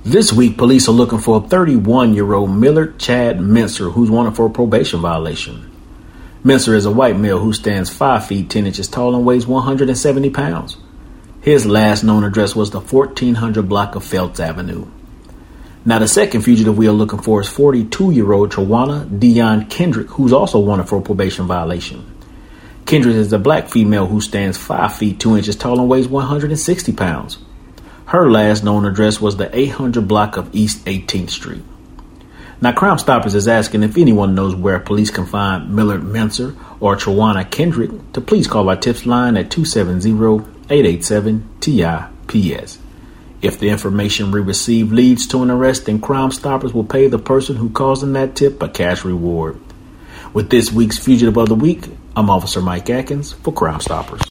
This week, police are looking for a 31-year-old Millard Chad Mincer who's wanted for a probation violation. Mincer is a white male who stands 5 feet 10 inches tall and weighs 170 pounds. His last known address was the 1400 block of Feltz Avenue. Now, the second fugitive we are looking for is 42-year-old Trawana Dion Kendrick, who's also wanted for a probation violation. Kendrick is a black female who stands 5 feet 2 inches tall and weighs 160 pounds. Her last known address was the 800 block of East 18th Street. Now, Crime Stoppers is asking if anyone knows where police can find Millard Mincer or Trawana Kendrick to please call our tips line at 270-887-TIPS. If the information we receive leads to an arrest, then Crime Stoppers will pay the person who calls in that tip a cash reward. With this week's Fugitive of the Week, I'm Officer Mike Atkins for Crime Stoppers.